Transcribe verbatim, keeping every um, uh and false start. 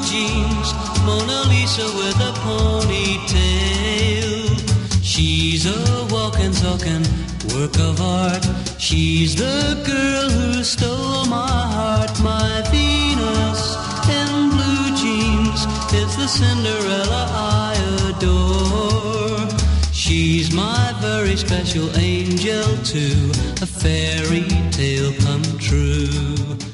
jeans, Mona Lisa with a ponytail. She's a walking, talking work of art. She's the girl who stole my heart. My Venus in blue jeans is the Cinderella I adore. She's my very special angel too, a fairy tale come true.